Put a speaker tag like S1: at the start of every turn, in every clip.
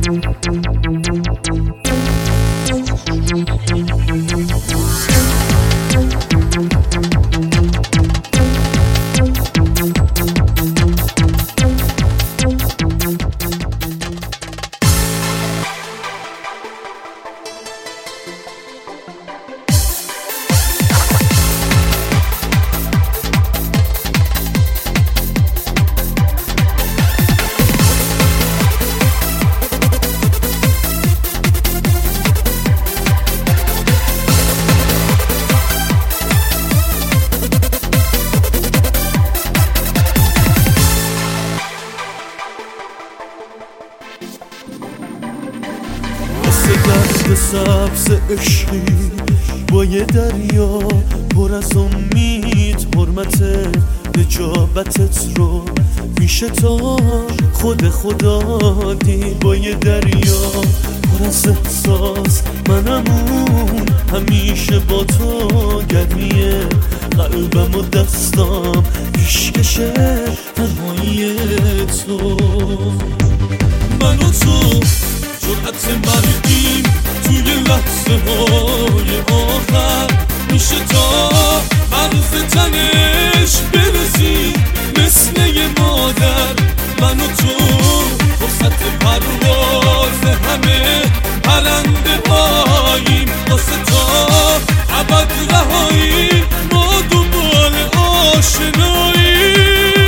S1: درد سبز عشقی با یه دریا پر از امید، حرمت نجابتت رو میشه تا خود خدا دید. با یه دریا پر از احساس منمون همیشه با تو، گرمیه قلبم و دستام پیشکشه تنهایی تو. من و تو جرأت مرگیم توی لحظه های آخر، میشه تا مرز تنش برسی مثل یه مادر. من و تو فرصت پرواز همه پرنده هاییم، واسه تا ابد رهایی ما دنبال آشناییم.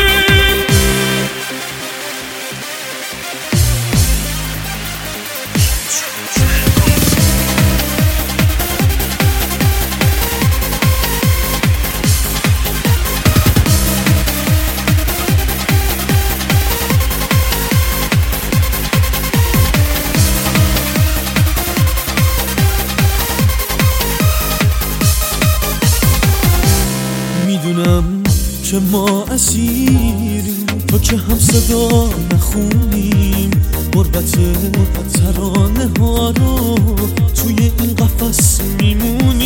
S1: میدونم که ما اسیریم تو که هم صدا نخونیم، غربت ترانه ها رو توی این قفس میمونیم.